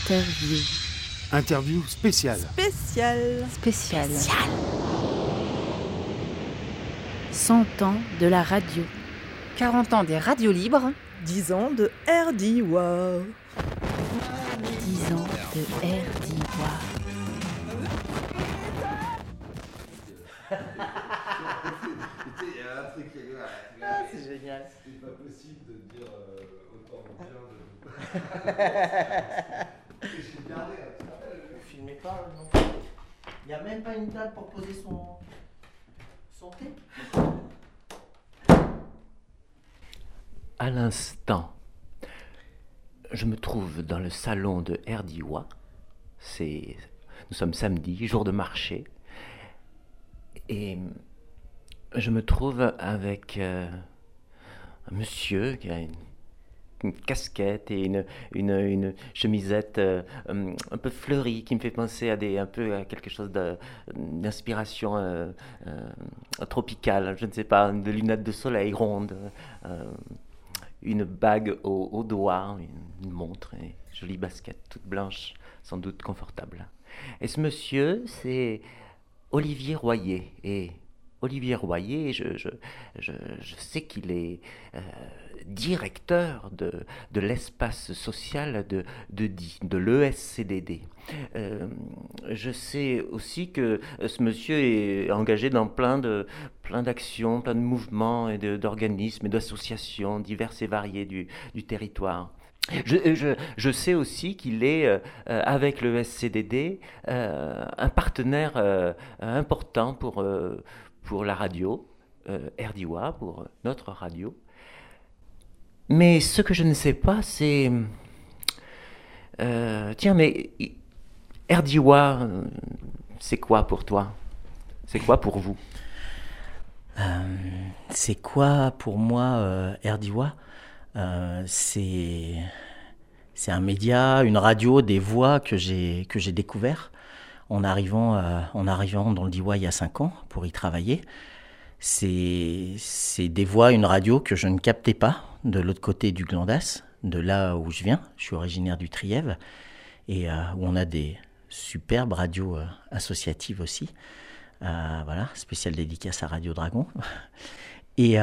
Interview. Interview spéciale. Spéciale. 100 ans de la radio. 40 ans des radios libres. 10 ans de RDWA. 10 ans de RDWA. C'est génial. C'est pas possible de dire autant bien de. J'ai gardé. Vous filmez pas, non? Il n'y a même pas une table pour poser son thé. À l'instant, je me trouve dans le salon de RDWA. Nous sommes samedi, jour de marché. Et je me trouve avec un monsieur qui a une casquette et une chemisette un peu fleurie qui me fait penser à quelque chose d'inspiration tropicale, je ne sais pas, de lunettes de soleil rondes, une bague au doigt, une montre, et une jolie basket toute blanche, sans doute confortable. Et ce monsieur, c'est Olivier Royer. Et Olivier Royer, je sais qu'il est directeur de l'espace social de Die, de l'ESCDD. Je sais aussi que ce monsieur est engagé dans plein d'actions, plein de mouvements et d'organismes et d'associations diverses et variées du territoire. Je sais aussi qu'il est, avec le SCDD, un partenaire important pour la radio, RDWA, pour notre radio. Mais ce que je ne sais pas, c'est... mais RDWA, c'est quoi pour toi? C'est quoi pour vous? C'est quoi pour moi, RDWA? C'est un média, une radio, des voix que j'ai découvert en arrivant dans le DIWA il y a 5 ans pour y travailler. C'est des voix, une radio que je ne captais pas de l'autre côté du Glandas, de là où je viens. Je suis originaire du Trièves et où on a des superbes radios associatives aussi. Voilà, spéciale dédicace à Radio Dragon. Et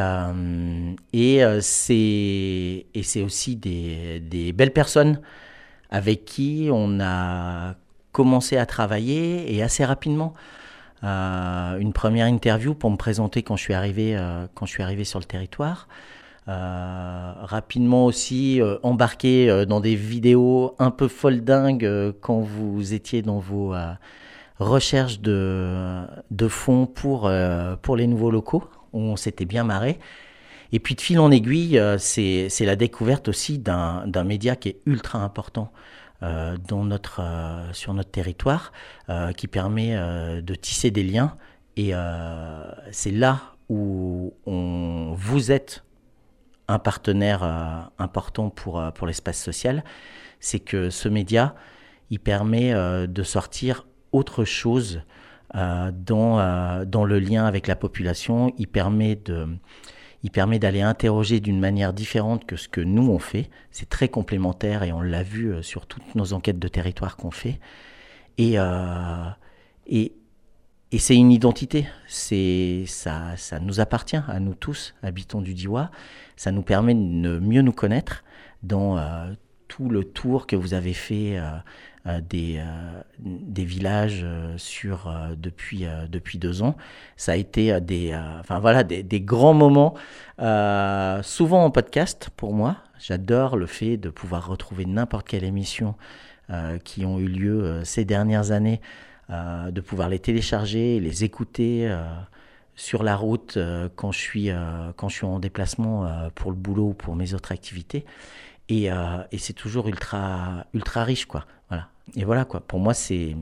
c'est aussi des belles personnes avec qui on a commencé à travailler, et assez rapidement. Une première interview pour me présenter quand je suis arrivé sur le territoire. Rapidement aussi embarqué dans des vidéos un peu foldingues quand vous étiez dans vos recherches de fonds pour les nouveaux locaux. On s'était bien marré. Et puis de fil en aiguille, c'est la découverte aussi d'un média qui est ultra important sur notre territoire, qui permet de tisser des liens. Et c'est là où vous êtes un partenaire important pour l'espace social. C'est que ce média, il permet de sortir autre chose dans le lien avec la population. Il permet d'aller interroger d'une manière différente que ce que nous on fait. C'est très complémentaire et on l'a vu sur toutes nos enquêtes de territoire qu'on fait. Et c'est une identité. Ça nous appartient à nous tous, habitants du DIWA. Ça nous permet de mieux nous connaître dans tout le tour que vous avez fait des villages depuis 2 ans. Ça a été des grands moments, souvent en podcast pour moi. J'adore le fait de pouvoir retrouver n'importe quelle émission qui ont eu lieu ces dernières années, de pouvoir les télécharger, les écouter sur la route quand je suis en déplacement pour le boulot ou pour mes autres activités. Et c'est toujours ultra riche, quoi. Voilà. Et voilà, quoi. Pour moi, c'est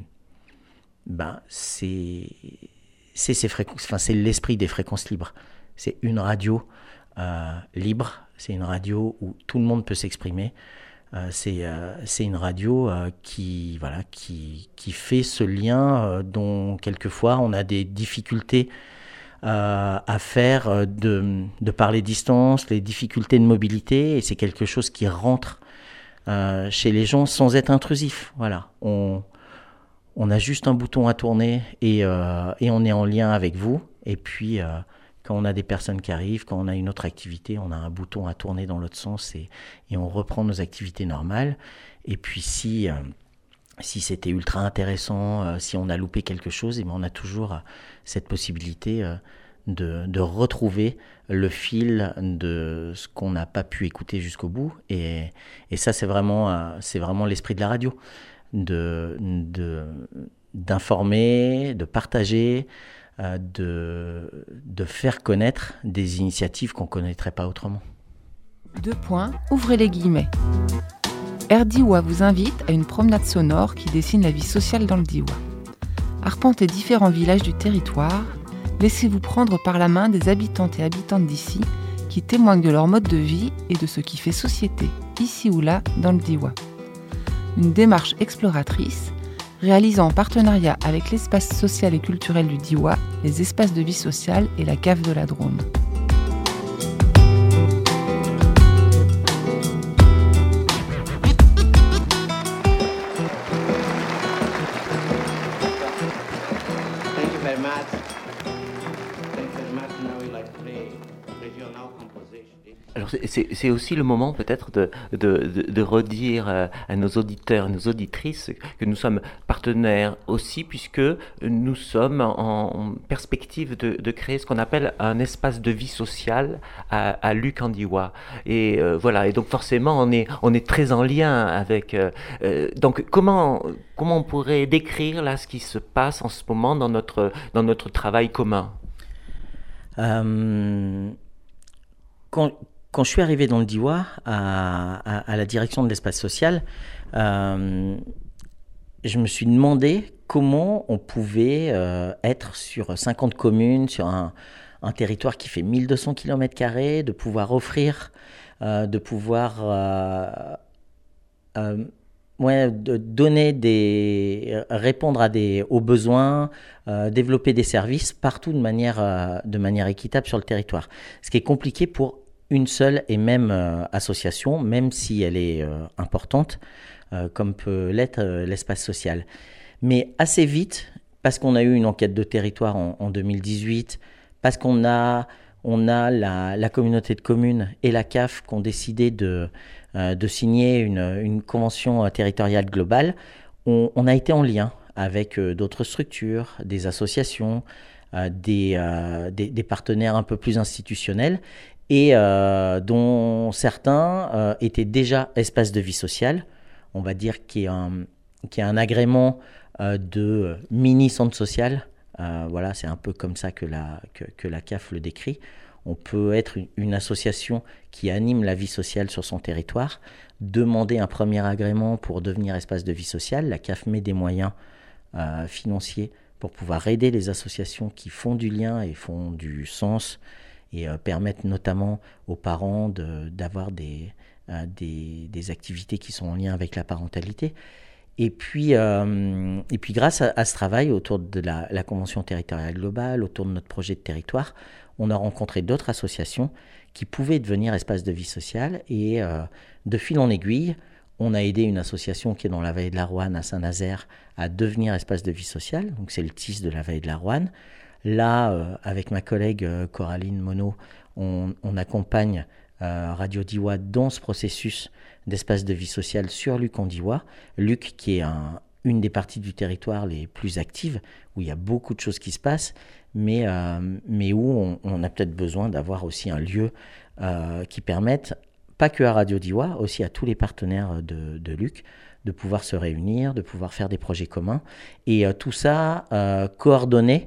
ces fréquences. Enfin, c'est l'esprit des fréquences libres. C'est une radio libre. C'est une radio où tout le monde peut s'exprimer. C'est une radio qui fait ce lien dont quelquefois on a des difficultés à faire de par les distances, les difficultés de mobilité, et c'est quelque chose qui rentre chez les gens sans être intrusif. Voilà, on a juste un bouton à tourner et on est en lien avec vous. Et puis, quand on a des personnes qui arrivent, quand on a une autre activité, on a un bouton à tourner dans l'autre sens et on reprend nos activités normales. Et puis, si c'était ultra intéressant, si on a loupé quelque chose, on a toujours cette possibilité de retrouver le fil de ce qu'on n'a pas pu écouter jusqu'au bout. Et ça, c'est vraiment l'esprit de la radio, d'informer, de partager, de faire connaître des initiatives qu'on ne connaîtrait pas autrement. 2 points, ouvrez les guillemets. RDIWA vous invite à une promenade sonore qui dessine la vie sociale dans le Diois. Arpentez différents villages du territoire, laissez-vous prendre par la main des habitantes et habitantes d'ici qui témoignent de leur mode de vie et de ce qui fait société, ici ou là, dans le Diois. Une démarche exploratrice, réalisée en partenariat avec l'espace social et culturel du Diois, les espaces de vie sociale et la cave de la Drôme. Alors c'est aussi le moment peut-être de redire à nos auditeurs et nos auditrices que nous sommes partenaires aussi, puisque nous sommes en perspective de créer ce qu'on appelle un espace de vie sociale à Luc en Diois. Et voilà, et donc forcément on est très en lien avec... donc comment on pourrait décrire là ce qui se passe en ce moment dans notre travail commun? Quand je suis arrivé dans le Diois, à la direction de l'espace social, je me suis demandé comment on pouvait être sur 50 communes, sur un territoire qui fait 1200 km², de pouvoir offrir, de pouvoir répondre aux besoins, développer des services partout de manière équitable sur le territoire. Ce qui est compliqué pour une seule et même association, même si elle est importante, comme peut l'être l'espace social. Mais assez vite, parce qu'on a eu une enquête de territoire en 2018, parce qu'on a la communauté de communes et la CAF qui ont décidé de signer une convention territoriale globale, on a été en lien avec d'autres structures, des associations, des partenaires un peu plus institutionnels, et dont certains étaient déjà espaces de vie sociale, on va dire qu'il y a un agrément de mini-centre social. Voilà, c'est un peu comme ça que la CAF le décrit. On peut être une association qui anime la vie sociale sur son territoire, demander un premier agrément pour devenir espace de vie sociale. La CAF met des moyens financiers pour pouvoir aider les associations qui font du lien et font du sens, et permettent notamment aux parents d'avoir des activités qui sont en lien avec la parentalité. Et puis grâce à ce travail autour de la Convention territoriale globale, autour de notre projet de territoire, on a rencontré d'autres associations qui pouvaient devenir espaces de vie sociale. Et de fil en aiguille, on a aidé une association qui est dans la vallée de la Roanne, à Saint-Nazaire, à devenir espace de vie sociale. Donc c'est le TIS de la vallée de la Roanne. Là, avec ma collègue Coraline Monod, on accompagne Radio Diois dans ce processus d'espace de vie sociale sur Luc en Diois. Luc qui est une des parties du territoire les plus actives, où il y a beaucoup de choses qui se passent, mais où on a peut-être besoin d'avoir aussi un lieu qui permette, pas que à Radio Diois, aussi à tous les partenaires de Luc, de pouvoir se réunir, de pouvoir faire des projets communs. Et tout ça coordonné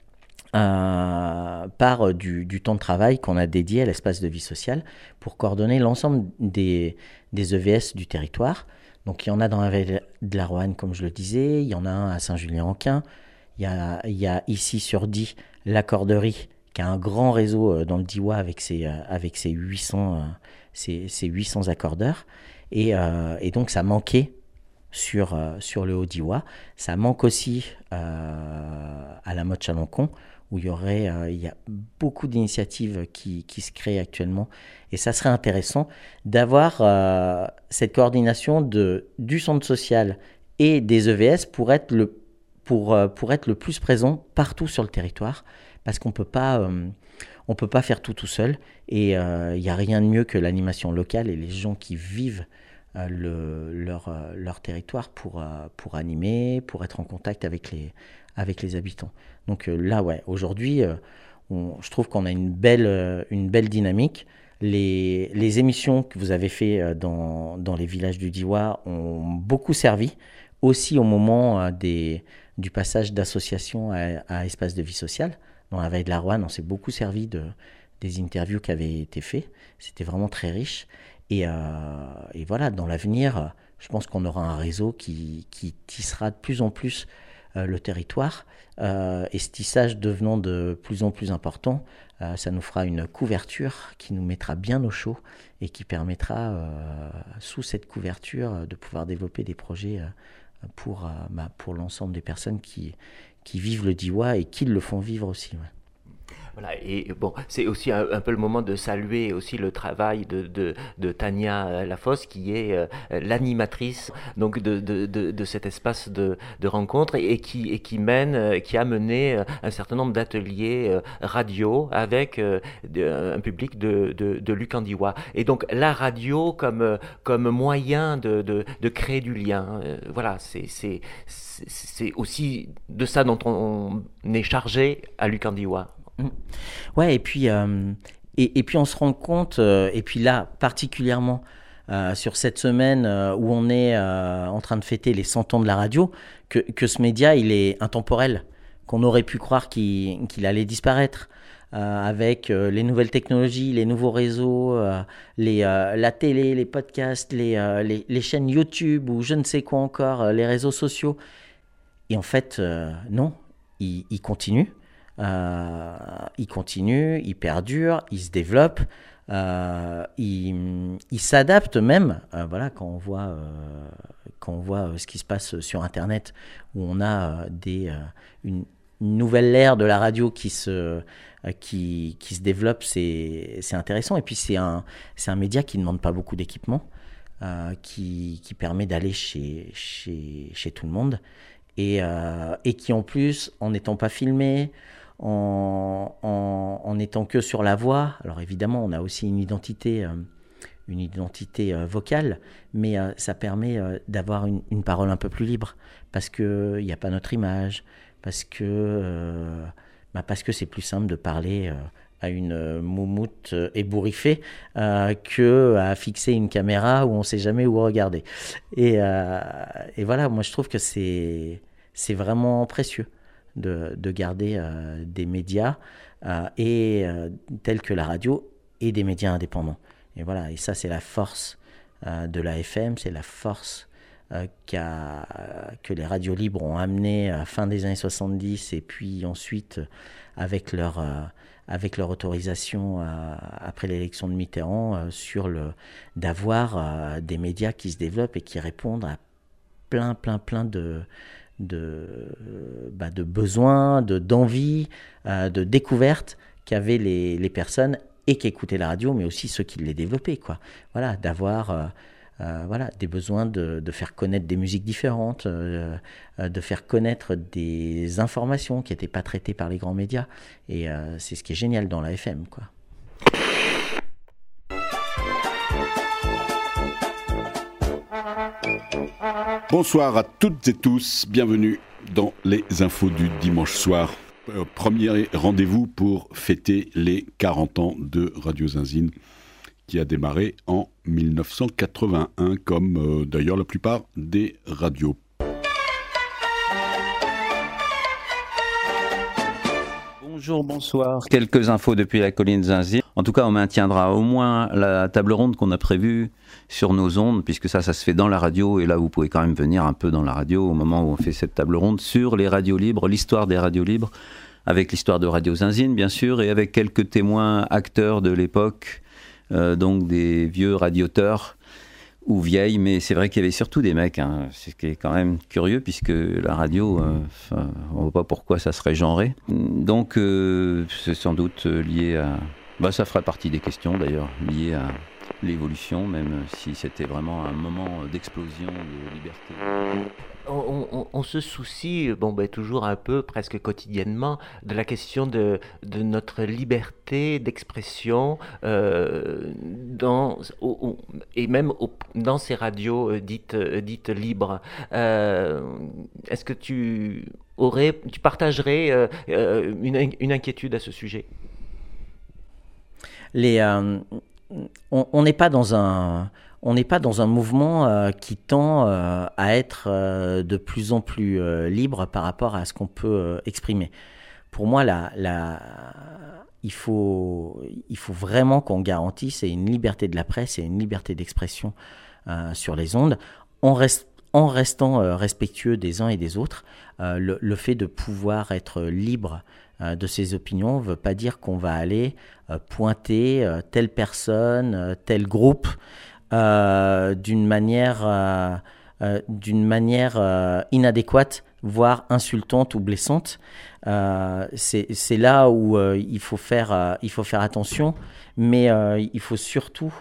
par du temps de travail qu'on a dédié à l'espace de vie sociale pour coordonner l'ensemble des EVS du territoire. Donc il y en a dans la vallée de la Roanne, comme je le disais, il y en a un à Saint-Julien-en-Quin, il y a ici sur Die la Corderie, qui a un grand réseau dans le Diois avec ses 800 accordeurs, et donc ça manquait sur le Haut-Diois. Ça manque aussi à la Motte-Chalencon, où il y a beaucoup d'initiatives qui se créent actuellement. Et ça serait intéressant d'avoir cette coordination du centre social et des EVS pour être le plus présent partout sur le territoire, parce qu'on peut pas faire tout seul. Et il n'y a rien de mieux que l'animation locale et les gens qui vivent leur territoire pour animer, pour être en contact avec les habitants. Donc là, ouais, aujourd'hui, je trouve qu'on a une belle dynamique. Les émissions que vous avez fait dans les villages du Diois ont beaucoup servi, aussi au moment du passage d'association à espace de vie sociale. Dans la Vallée de la Roanne, on s'est beaucoup servi des interviews qui avaient été faites. C'était vraiment très riche. Et voilà, dans l'avenir, je pense qu'on aura un réseau qui tissera de plus en plus le territoire. Et ce tissage devenant de plus en plus important, ça nous fera une couverture qui nous mettra bien au chaud et qui permettra, sous cette couverture, de pouvoir développer des projets pour l'ensemble des personnes qui vivent le Diois et qui le font vivre aussi. Ouais. Voilà, et bon, c'est aussi un peu le moment de saluer aussi le travail de Tania Lafosse, qui est l'animatrice donc de cet espace de rencontre et qui a mené un certain nombre d'ateliers radio avec un public de Luc-en-Diois. Et donc la radio comme moyen de créer du lien. Voilà, c'est aussi de ça dont on est chargé à Luc-en-Diois. Ouais, et puis on se rend compte, et puis là particulièrement sur cette semaine où on est en train de fêter les 100 ans de la radio, que ce média il est intemporel, qu'on aurait pu croire qu'il allait disparaître avec les nouvelles technologies, les nouveaux réseaux, la télé, les podcasts, les chaînes YouTube ou je ne sais quoi encore, les réseaux sociaux. Et en fait, non, il continue. Il continue, il perdure, il se développe, il s'adapte même. Voilà, quand on voit ce qui se passe sur Internet, où on a une nouvelle ère de la radio qui se développe, c'est intéressant. Et puis c'est un média qui ne demande pas beaucoup d'équipement, qui permet d'aller chez tout le monde, et qui en plus, en n'étant pas filmé, en n'étant que sur la voix. Alors évidemment, on a aussi une identité vocale, mais ça permet d'avoir une parole un peu plus libre, parce qu'il n'y a pas notre image, parce que c'est plus simple de parler à une moumoute ébouriffée que à fixer une caméra où on ne sait jamais où regarder. Et voilà, moi je trouve que c'est vraiment précieux de garder des médias tels que la radio et des médias indépendants. Et voilà, et ça c'est la force de la FM, c'est la force que les radios libres ont amené à fin des années 70, et puis ensuite avec leur autorisation après l'élection de Mitterrand, d'avoir des médias qui se développent et qui répondent à plein de besoins, d'envie, de découvertes qu'avaient les personnes et qui écoutaient la radio, mais aussi ceux qui les développaient, quoi. Voilà, d'avoir des besoins de faire connaître des musiques différentes, de faire connaître des informations qui n'étaient pas traitées par les grands médias. Et c'est ce qui est génial dans la FM, quoi. Bonsoir à toutes et tous, bienvenue dans les infos du dimanche soir. Premier rendez-vous pour fêter les 40 ans de Radio Zinzine, qui a démarré en 1981, comme d'ailleurs la plupart des radios. Bonjour, bonsoir. Quelques infos depuis la colline Zinzine. En tout cas, on maintiendra au moins la table ronde qu'on a prévue sur nos ondes, puisque ça se fait dans la radio, et là vous pouvez quand même venir un peu dans la radio au moment où on fait cette table ronde sur les radios libres, l'histoire des radios libres, avec l'histoire de Radio Zinzine bien sûr, et avec quelques témoins acteurs de l'époque, donc des vieux radioteurs ou vieille, mais c'est vrai qu'il y avait surtout des mecs, hein, ce qui est quand même curieux, puisque la radio, on ne voit pas pourquoi ça serait genré. Donc c'est sans doute lié à... ça ferait partie des questions d'ailleurs, liées à l'évolution, même si c'était vraiment un moment d'explosion de liberté. On se soucie toujours un peu, presque quotidiennement, de la question de notre liberté d'expression et même dans ces radios dites libres. Est-ce que tu partagerais une inquiétude à ce sujet ? On n'est pas dans un mouvement qui tend à être de plus en plus libre par rapport à ce qu'on peut exprimer. Pour moi, il faut vraiment qu'on garantisse une liberté de la presse et une liberté d'expression sur les ondes, en restant respectueux des uns et des autres. Le fait de pouvoir être libre de ses opinions ne veut pas dire qu'on va aller pointer telle personne, tel groupe d'une manière inadéquate, voire insultante ou blessante. C'est là où il faut faire attention, mais il faut surtout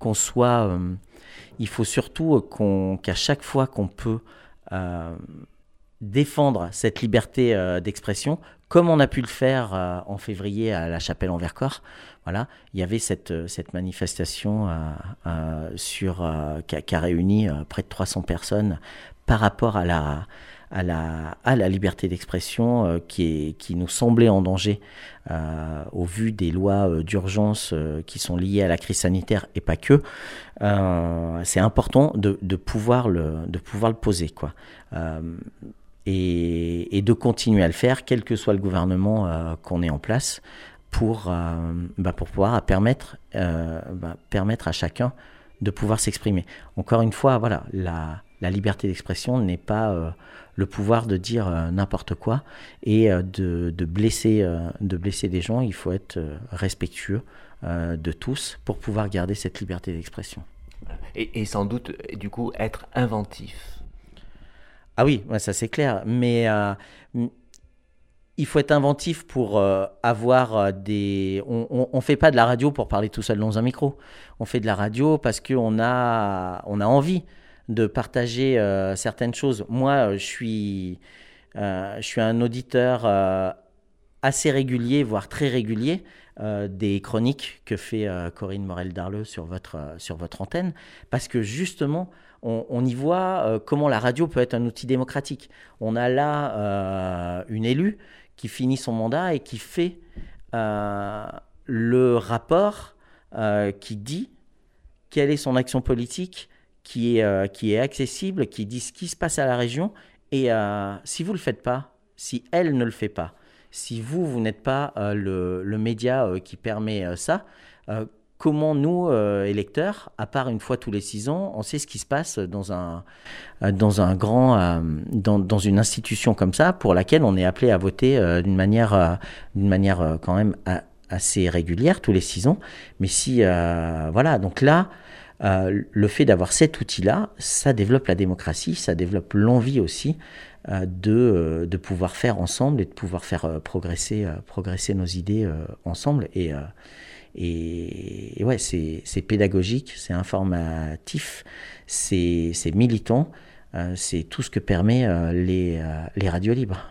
qu'à chaque fois qu'on peut défendre cette liberté d'expression, comme on a pu le faire en février à la Chapelle-en-Vercors. Voilà, il y avait cette manifestation qui a réuni près de 300 personnes par rapport à la liberté d'expression qui nous semblait en danger au vu des lois d'urgence qui sont liées à la crise sanitaire et pas que. C'est important de pouvoir le poser, quoi. Et de continuer à le faire, quel que soit le gouvernement qu'on ait en place, pour pouvoir permettre à chacun de pouvoir s'exprimer. Encore une fois, voilà, la liberté d'expression n'est pas le pouvoir de dire n'importe quoi et de blesser des gens. Il faut être respectueux de tous pour pouvoir garder cette liberté d'expression. Et sans doute, du coup, être inventif. Ah oui, ça c'est clair, mais il faut être inventif pour avoir des... On fait pas de la radio pour parler tout seul dans un micro. On fait de la radio parce qu'on a envie de partager certaines choses. Moi, je suis un auditeur assez régulier, voire très régulier, des chroniques que fait Corinne Morel-Darleux sur votre antenne, parce que justement... On y voit comment la radio peut être un outil démocratique. On a là une élue qui finit son mandat et qui fait le rapport qui dit quelle est son action politique, qui est accessible, qui dit ce qui se passe à la région. Et si vous ne le faites pas, si elle ne le fait pas, si vous n'êtes pas le média qui permet ça, comment nous, électeurs, à part une fois tous les 6 ans, on sait ce qui se passe dans une institution comme ça, pour laquelle on est appelé à voter d'une manière quand même assez régulière, tous les 6 ans. Mais si, voilà, donc là, le fait d'avoir cet outil-là, ça développe la démocratie, ça développe l'envie aussi de pouvoir faire ensemble et de pouvoir faire progresser nos idées ensemble. Et ouais, c'est pédagogique, c'est informatif, c'est militant, c'est tout ce que permet les radios libres.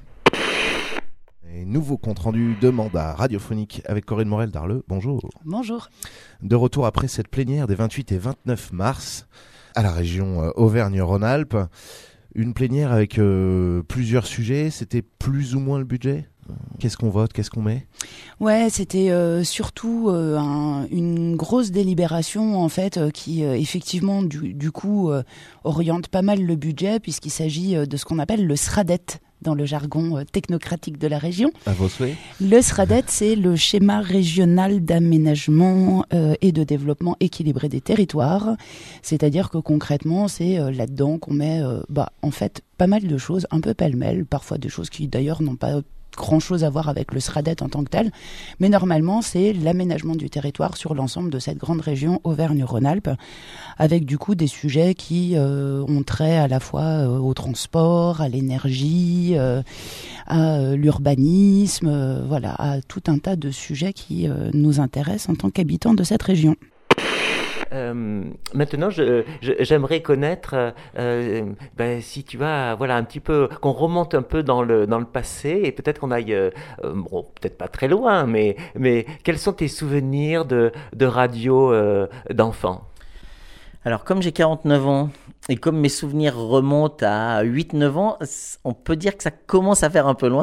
Et nouveau compte-rendu de mandat radiophonique avec Corinne Morel-Darleux. Bonjour. Bonjour. De retour après cette plénière des 28 et 29 mars à la région Auvergne-Rhône-Alpes. Une plénière avec plusieurs sujets. C'était plus ou moins le budget ? Qu'est-ce qu'on vote ? Qu'est-ce qu'on met ? Ouais, c'était surtout une grosse délibération en fait qui effectivement du coup oriente pas mal le budget puisqu'il s'agit de ce qu'on appelle le SRADET dans le jargon technocratique de la région. À vos souhaits. Le SRADET, c'est le schéma régional d'aménagement et de développement équilibré des territoires. C'est-à-dire que concrètement, c'est là-dedans qu'on met en fait pas mal de choses, un peu pêle-mêle, parfois des choses qui d'ailleurs n'ont pas grand-chose à voir avec le SRADET en tant que tel, mais normalement c'est l'aménagement du territoire sur l'ensemble de cette grande région Auvergne-Rhône-Alpes, avec du coup des sujets qui ont trait à la fois au transport, à l'énergie, à l'urbanisme, voilà, à tout un tas de sujets qui nous intéressent en tant qu'habitants de cette région. Maintenant, j'aimerais connaître si tu as, voilà, un petit peu, qu'on remonte un peu dans le passé et peut-être qu'on aille, peut-être pas très loin, mais quels sont tes souvenirs de radio d'enfant? Alors, comme j'ai 49 ans et comme mes souvenirs remontent à 8-9 ans, on peut dire que ça commence à faire un peu loin.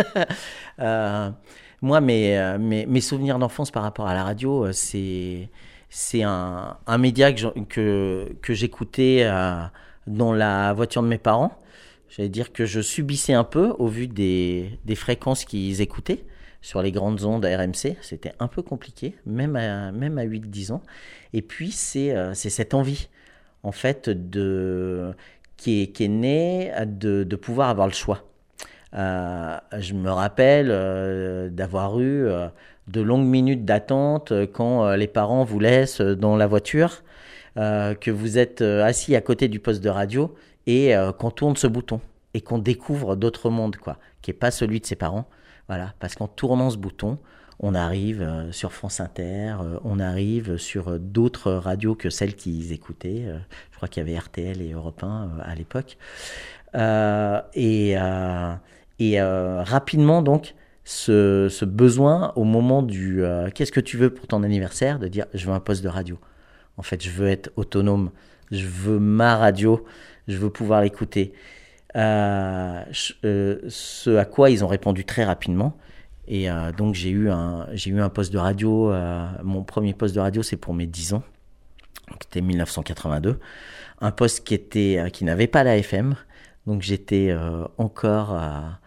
Moi, mes souvenirs d'enfance par rapport à la radio, c'est un média que j'écoutais dans la voiture de mes parents. J'allais dire que je subissais un peu au vu des fréquences qu'ils écoutaient sur les grandes ondes RMC. C'était un peu compliqué, même à 8-10 ans. Et puis, c'est cette envie, en fait, qui est née de pouvoir avoir le choix. Je me rappelle d'avoir eu de longues minutes d'attente quand les parents vous laissent dans la voiture, que vous êtes assis à côté du poste de radio et qu'on tourne ce bouton et qu'on découvre d'autres mondes, quoi, qui n'est pas celui de ses parents. Voilà, parce qu'en tournant ce bouton, on arrive sur France Inter, on arrive sur d'autres radios que celles qu'ils écoutaient. Je crois qu'il y avait RTL et Europe 1 à l'époque. Rapidement, donc, ce besoin au moment du qu'est-ce que tu veux pour ton anniversaire, de dire je veux un poste de radio. En fait, je veux être autonome, je veux ma radio, je veux pouvoir l'écouter. Ce à quoi ils ont répondu très rapidement. Et donc j'ai eu un poste de radio. Mon premier poste de radio, c'est pour mes 10 ans. Donc, c'était 1982. Un poste qui n'avait pas la FM. Donc j'étais encore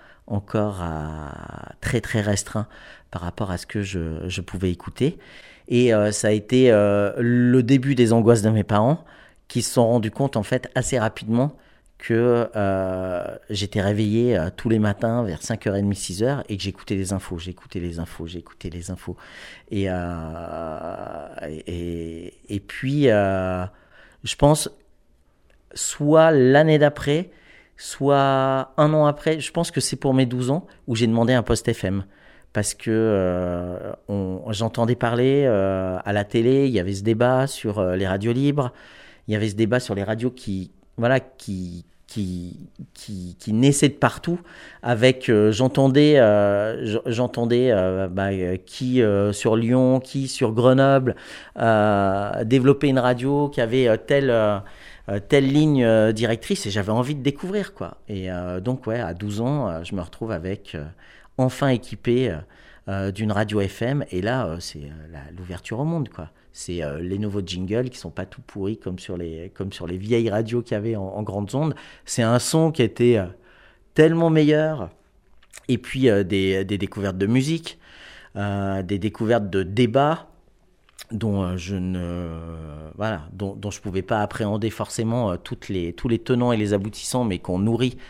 très très restreint par rapport à ce que je pouvais écouter. Et ça a été le début des angoisses de mes parents, qui se sont rendus compte en fait assez rapidement que j'étais réveillé tous les matins vers 5h30, 6h et que j'écoutais les infos. Et puis, je pense, soit l'année d'après, soit un an après, je pense que c'est pour mes 12 ans, où j'ai demandé un poste FM. Parce que j'entendais parler à la télé, il y avait ce débat sur les radios libres, il y avait ce débat sur les radios qui naissaient de partout, avec j'entendais qui sur Lyon, qui sur Grenoble, développer une radio qui avait telle ligne directrice, et j'avais envie de découvrir, quoi. Et donc ouais, à 12 ans, je me retrouve avec enfin équipé d'une radio FM, et là c'est l'ouverture au monde, quoi. C'est les nouveaux jingles qui sont pas tout pourris comme sur les vieilles radios qu'il y avait en grandes ondes. C'est un son qui était tellement meilleur. Et puis des découvertes de musique, des découvertes de débats dont je pouvais pas appréhender forcément tous les tenants et les aboutissants, mais qu'on nourrit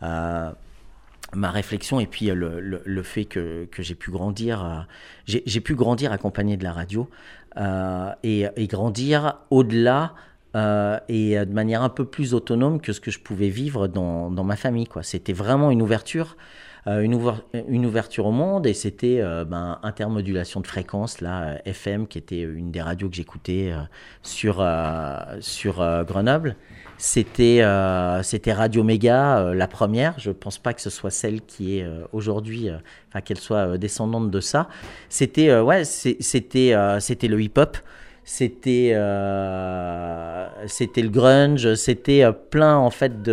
ma réflexion. Et puis le fait que j'ai pu grandir, j'ai pu grandir accompagné de la radio, et grandir au-delà et de manière un peu plus autonome que ce que je pouvais vivre dans ma famille, quoi. C'était vraiment une ouverture au monde, et c'était intermodulation de fréquences, là, FM, qui était une des radios que j'écoutais sur Grenoble. C'était Radio Méga, la première. Je pense pas que ce soit celle qui est aujourd'hui, qu'elle soit descendante de ça. C'était le hip-hop, c'était le grunge, c'était plein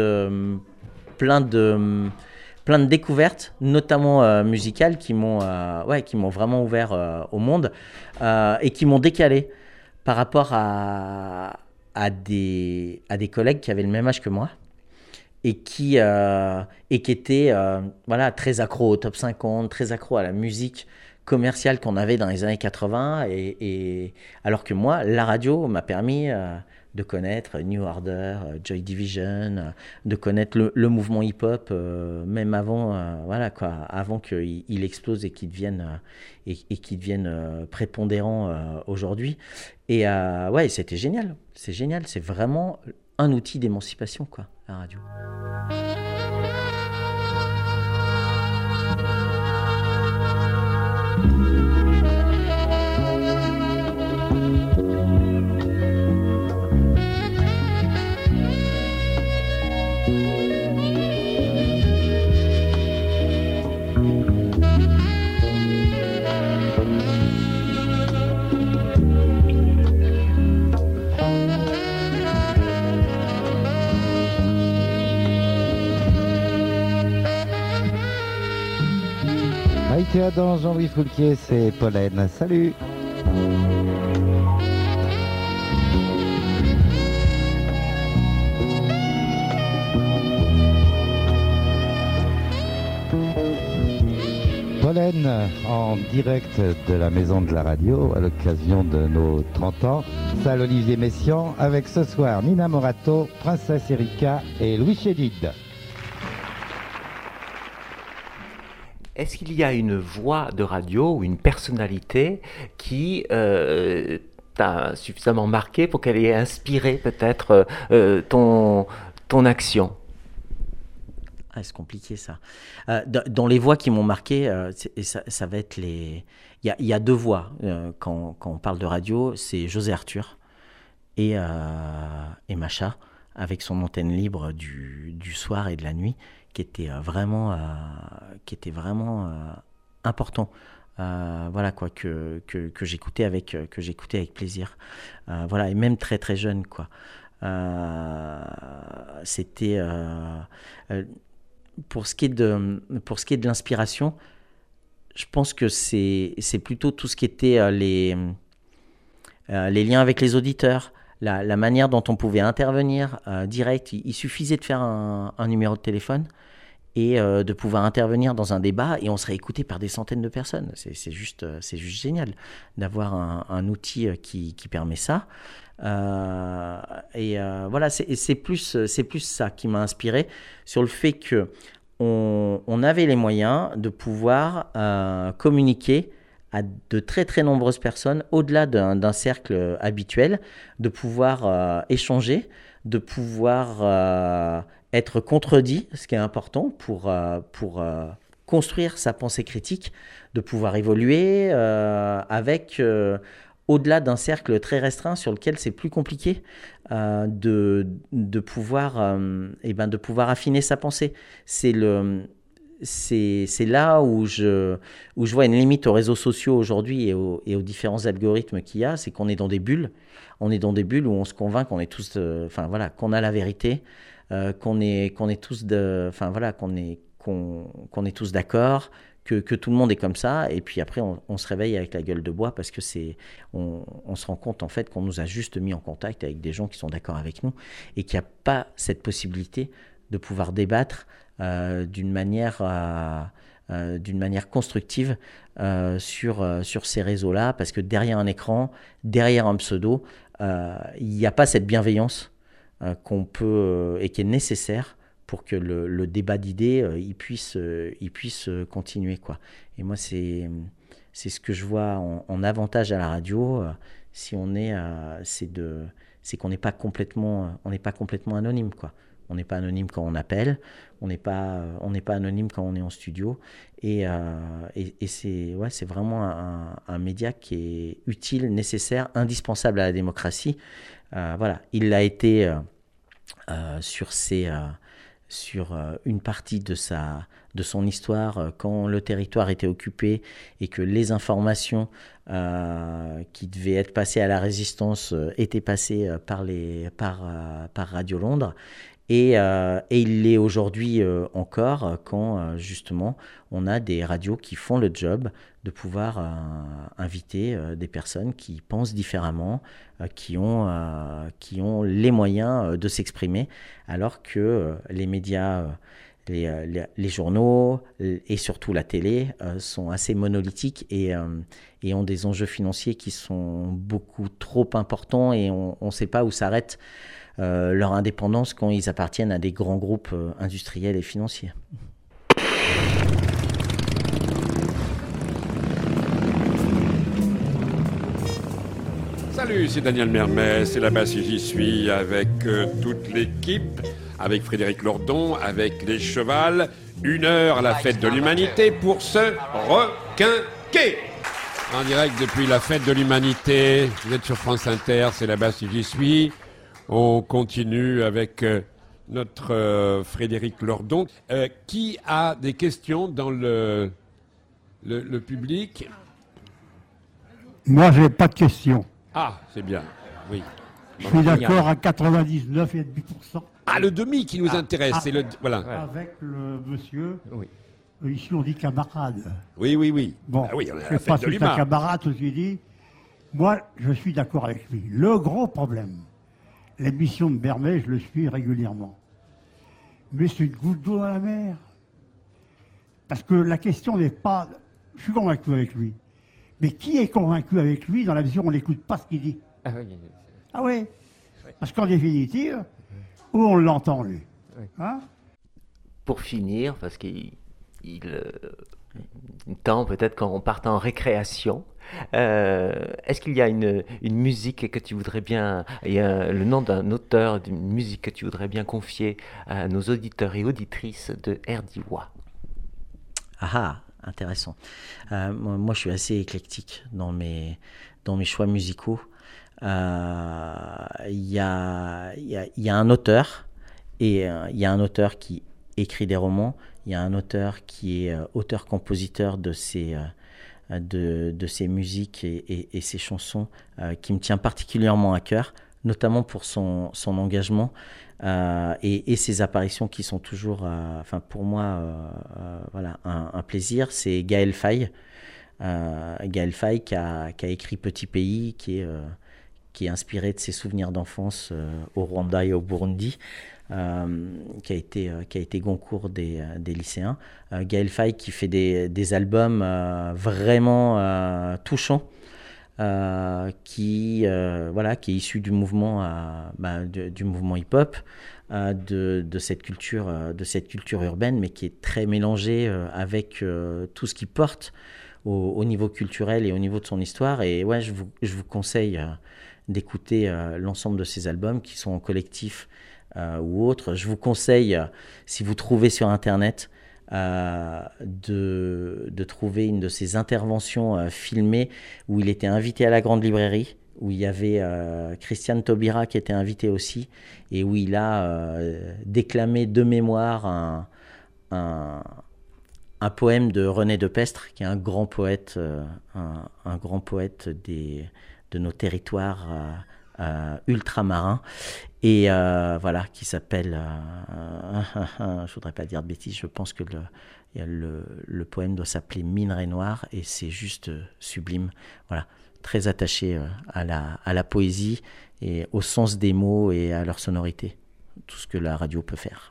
de découvertes, notamment musicales, qui m'ont vraiment ouvert au monde, et qui m'ont décalé par rapport à des collègues qui avaient le même âge que moi, et qui étaient très accros au top 50, très accros à la musique commerciale qu'on avait dans les années 80, et alors que moi, la radio m'a permis de connaître New Order, Joy Division, de connaître le mouvement hip-hop, même avant, voilà quoi, avant qu'il explose et qu'il devienne prépondérant aujourd'hui. Et ouais, c'était génial. C'est génial. C'est vraiment un outil d'émancipation, quoi, la radio. Maïté Adam, Jean-Louis Foulquier, c'est Pollen. Salut. Pollen en direct de la maison de la radio à l'occasion de nos 30 ans. Salle Olivier Messiaen avec ce soir Nina Morato, Princesse Erika et Louis Chédid. Est-ce qu'il y a une voix de radio ou une personnalité qui t'a suffisamment marqué pour qu'elle ait inspiré peut-être ton action ? Ah, c'est compliqué ça. Dans les voix qui m'ont marqué, ça va être les... Il y a deux voix quand on parle de radio, c'est José Arthur et Macha, avec son antenne libre du soir et de la nuit, qui était vraiment important. Voilà quoi, que j'écoutais avec plaisir. Voilà, et même très très jeune quoi. C'était pour ce qui est de l'inspiration, je pense que c'est plutôt tout ce qui était les liens avec les auditeurs, la manière dont on pouvait intervenir direct. Il suffisait de faire un numéro de téléphone et de pouvoir intervenir dans un débat et on serait écouté par des centaines de personnes. C'est juste génial d'avoir un outil qui permet ça. Voilà, c'est plus ça qui m'a inspiré, sur le fait que on avait les moyens de pouvoir communiquer à de très très nombreuses personnes au-delà d'un cercle habituel, de pouvoir échanger, de pouvoir être contredit, ce qui est important pour construire sa pensée critique, de pouvoir évoluer avec au-delà d'un cercle très restreint sur lequel c'est plus compliqué de pouvoir affiner sa pensée. C'est là où je vois une limite aux réseaux sociaux aujourd'hui et aux différents algorithmes qu'il y a, c'est qu'on est dans des bulles. On est dans des bulles où on se convainc qu'on est tous, qu'on a la vérité, qu'on est tous qu'on est tous d'accord, que tout le monde est comme ça, et puis après on se réveille avec la gueule de bois parce que on se rend compte en fait qu'on nous a juste mis en contact avec des gens qui sont d'accord avec nous et qu'il n'y a pas cette possibilité de pouvoir débattre d'une manière constructive sur ces réseaux-là, parce que derrière un écran, derrière un pseudo, il n'y a pas cette bienveillance qu'on peut et qui est nécessaire pour que le débat d'idées il puisse continuer quoi. Et moi c'est ce que je vois en avantage à la radio, si on est c'est qu'on n'est pas complètement anonyme quoi. On n'est pas anonyme quand on appelle, on n'est pas anonyme quand on est en studio, et c'est vraiment un média qui est utile, nécessaire, indispensable à la démocratie. Voilà, il l'a été sur une partie de son histoire, quand le territoire était occupé et que les informations qui devaient être passées à la résistance étaient passées par Radio Londres. Et il l'est aujourd'hui encore quand justement on a des radios qui font le job de pouvoir inviter des personnes qui pensent différemment, qui ont les moyens de s'exprimer, alors que les médias les journaux et surtout la télé sont assez monolithiques et ont des enjeux financiers qui sont beaucoup trop importants et on ne sait pas où s'arrête leur indépendance quand ils appartiennent à des grands groupes industriels et financiers. Salut, c'est Daniel Mermet, c'est là-bas si j'y suis avec toute l'équipe, avec Frédéric Lordon, avec les Chevals, 1 heure à la fête de l'humanité pour se requinquer. En direct depuis la fête de l'humanité, vous êtes sur France Inter, c'est là-bas si j'y suis. On continue avec notre Frédéric Lordon. Qui a des questions dans le public? Moi, j'ai pas de questions. Ah, c'est bien, oui. Je suis d'accord à 99,5%. Ah, le demi qui nous intéresse, c'est le... Voilà. Avec le monsieur, ici on dit camarade. Oui. Bon, ah oui, on est à je la sais fête pas de si c'est un camarade, ceci dit. Moi, je suis d'accord avec lui. Le gros problème, l'émission de Mermet, je le suis régulièrement. Mais c'est une goutte d'eau dans la mer. Parce que la question n'est pas... Je suis convaincu avec lui. Mais qui est convaincu avec lui dans la mesure où on n'écoute pas ce qu'il dit? Ah oui. Parce qu'en définitive, où on l'entend, lui. Hein? Pour finir, parce qu'il temps peut-être quand on part en récréation, est-ce qu'il y a une musique que tu voudrais bien, le nom d'un auteur d'une musique que tu voudrais bien confier à nos auditeurs et auditrices de RDIWA? Ah, intéressant. Moi, je suis assez éclectique dans mes choix musicaux. Il y a un auteur, et il y a un auteur qui écrit des romans. Il y a un auteur qui est auteur-compositeur de ces musiques et ces chansons qui me tient particulièrement à cœur, notamment pour son engagement et ses apparitions qui sont toujours, pour moi, voilà, un plaisir. C'est Gaël Faye. Gaël Faye qui a écrit Petit Pays, qui est inspiré de ses souvenirs d'enfance au Rwanda et au Burundi. Qui a été Goncourt des lycéens. Gaël Faye qui fait des albums vraiment touchants, qui est issu du mouvement hip-hop, de cette culture urbaine, mais qui est très mélangé avec tout ce qui porte au niveau culturel et au niveau de son histoire. Et ouais, je vous conseille d'écouter l'ensemble de ces albums qui sont en collectif ou autre. Je vous conseille, si vous trouvez sur Internet, de trouver une de ses interventions filmées où il était invité à la Grande Librairie, où il y avait Christiane Taubira qui était invité aussi, et où il a déclamé de mémoire un poème de René Depestre, qui est un grand poète, un grand poète de nos territoires ultramarins, et voilà, qui s'appelle je voudrais pas dire de bêtises, je pense que le poème doit s'appeler Minerai Noir, et c'est juste sublime. Voilà, très attaché à la poésie et au sens des mots et à leur sonorité, tout ce que la radio peut faire.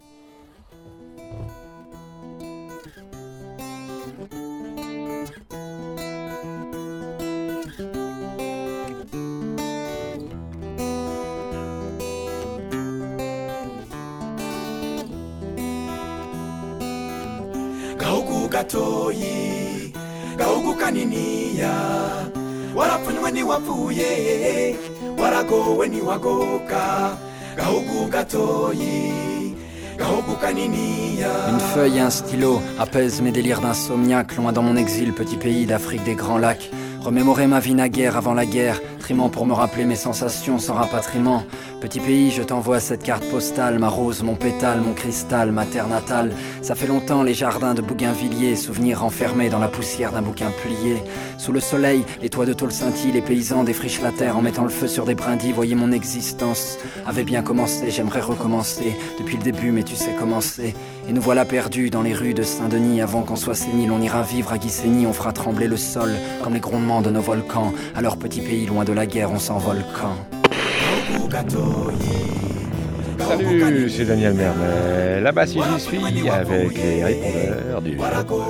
Gatoyi gahugu kaniniya warapfunywe ntiwapfuye waragowe ntiwagoka gahugu gatoyi gahugu kaniniya. Une feuille et un stylo apaisent mes délires d'insomniaque, loin dans mon exil, petit pays d'Afrique des grands lacs. Remémorer ma vie naguère avant la guerre, trimant pour me rappeler mes sensations sans rapatriement. Petit pays, je t'envoie cette carte postale, ma rose, mon pétale, mon cristal, ma terre natale. Ça fait longtemps les jardins de Bougainvilliers, souvenirs enfermés dans la poussière d'un bouquin plié. Sous le soleil, les toits de tôle scintillent, les paysans défrichent la terre en mettant le feu sur des brindilles. Voyez, mon existence avait bien commencé, j'aimerais recommencer depuis le début, mais tu sais comment c'est. Et nous voilà perdus dans les rues de Saint-Denis. Avant qu'on soit sénile, on ira vivre à Guissény. On fera trembler le sol comme les grondements de nos volcans. Alors petit pays, loin de la guerre, on s'envole quand? Salut, c'est Daniel Mermet. Là-bas, si j'y suis, avec les répondeurs du...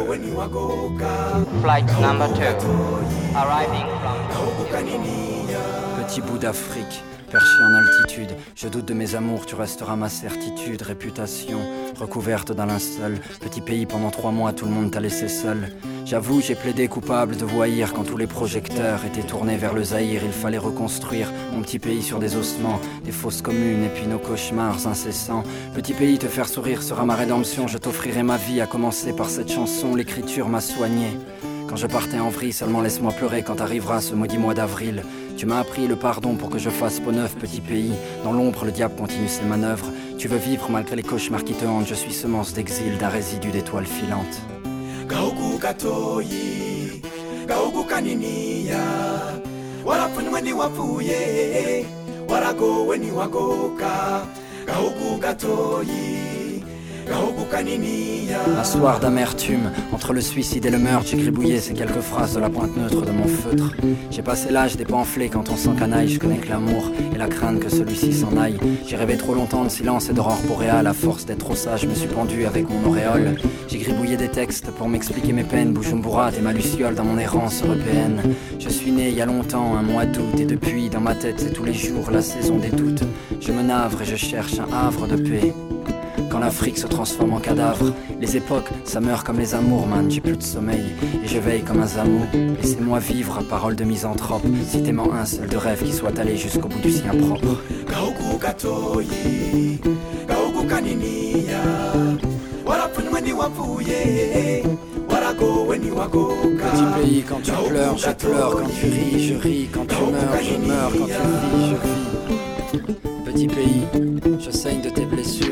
Flight number 2, arriving from... Petit bout d'Afrique, perché en altitude, je doute de mes amours, tu resteras ma certitude. Réputation, recouverte d'un linceul. Petit pays, pendant 3 mois, tout le monde t'a laissé seul. J'avoue, j'ai plaidé coupable de voyir quand tous les projecteurs étaient tournés vers le Zaïre. Il fallait reconstruire mon petit pays sur des ossements, des fosses communes et puis nos cauchemars incessants. Petit pays, te faire sourire sera ma rédemption. Je t'offrirai ma vie, à commencer par cette chanson. L'écriture m'a soigné. Quand je partais en vrille, seulement laisse-moi pleurer quand arrivera ce maudit mois d'avril. Tu m'as appris le pardon pour que je fasse peau neuve, petit pays. Dans l'ombre, le diable continue ses manœuvres. Tu veux vivre malgré les cauchemars qui te hantent. Je suis semence d'exil, d'un résidu d'étoiles filantes. Gaugu gatoyi, gaugu kaniniya, warafunwe ni wapuye, waragowe ni wagoka, gaugu gatoyi, gaugu kaniniya. Un soir d'amertume, entre le suicide et le meurtre, j'ai gribouillé ces quelques phrases de la pointe neutre de mon feutre. J'ai passé l'âge des pamphlets, quand on s'encanaille, je connais que l'amour et la crainte que celui-ci s'en aille. J'ai rêvé trop longtemps de silence et d'aurore boréale, à force d'être trop sage, je me suis pendu avec mon auréole. J'ai gribouillé des textes pour m'expliquer mes peines, Bujumbura, t'es ma luciole dans mon errance européenne. Je suis né il y a longtemps, un mois d'août, et depuis, dans ma tête, c'est tous les jours la saison des doutes. Je me navre et je cherche un havre de paix. Quand l'Afrique se transforme en cadavre, les époques, ça meurt comme les amours, man, j'ai plus de sommeil, et je veille comme un zamou. Laissez-moi vivre, parole de misanthrope, citez-moi un seul de rêve qui soit allé jusqu'au bout du sien propre. Gaugu gatoyi, gaugu kaniniya, warafunwe ni wapuye, waragowe ni wagoka. Petit pays, quand tu pleures, je pleure, quand tu ris, je ris, quand tu meurs, je meurs, quand tu vis, je vis. Petit pays, je saigne de tes blessures.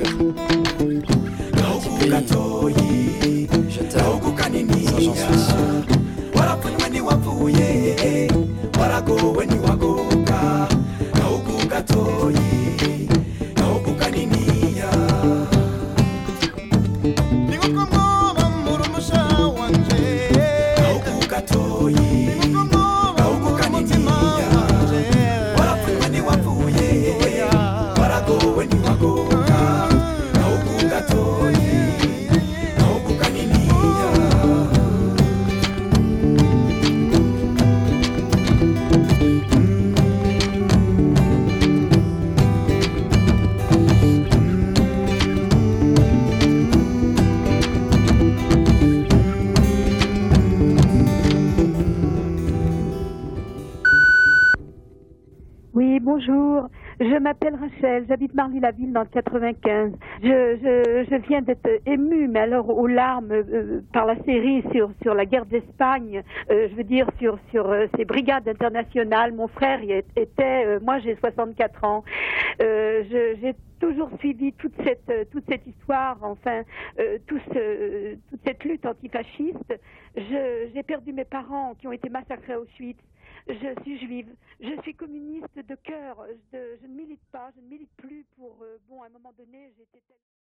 Petit pays, je t'aime, ça j'en suis sûr. Warafunwe ni wapuye, waragowe ni wagoka, gaugu gatoyi, gaugu kaniniya. Nikukumbuka murumusha wanje, gaugu gatoyi, gaugu kaniniya. Warafunwe ni wapuye, waragowe ni wagoka, gaugu gatoyi, gaugu kaniniya. Oui, bonjour. Je m'appelle Rachel, j'habite Marly-la-Ville dans le 95. Je viens d'être émue, mais alors aux larmes, par la série sur la guerre d'Espagne, je veux dire sur ces brigades internationales. Mon frère y était, moi j'ai 64 ans. J'ai toujours suivi toute cette histoire, enfin, toute cette lutte antifasciste. J'ai perdu mes parents qui ont été massacrés à Auschwitz. Je suis juive, je suis communiste de cœur, je ne milite pas, je ne milite plus pour, à un moment donné, j'étais...